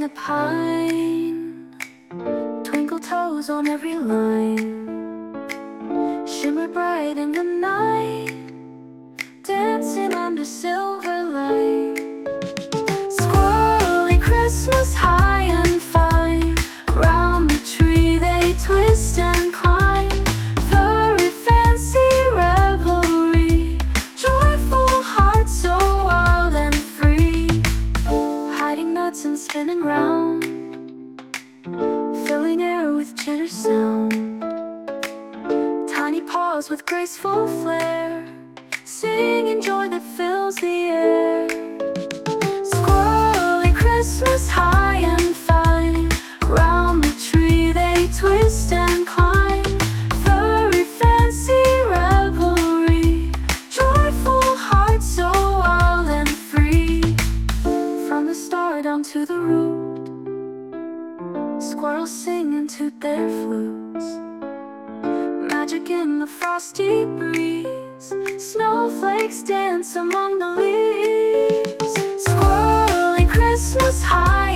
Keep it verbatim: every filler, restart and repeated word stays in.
the pine, twinkle toes on every line, shimmer bright in the night, dancing under silver light. Squirrely Christmas high and fine, round the tree they twist and climb. Furry fancy revelry, joyful hearts so wild and free, hiding nuts and spinning round, filling air with chitter sound. Tiny paws with graceful flair, singing joy that fills the air. Squirrely Christmas high and fine, round the tree they twist and climb. Furry fancy revelry, joyful hearts so wild and free. From the star down to the root, squirrels sing and toot their flutes. Magic in the frosty breeze, snowflakes dance among the leaves. Squirrely Christmas high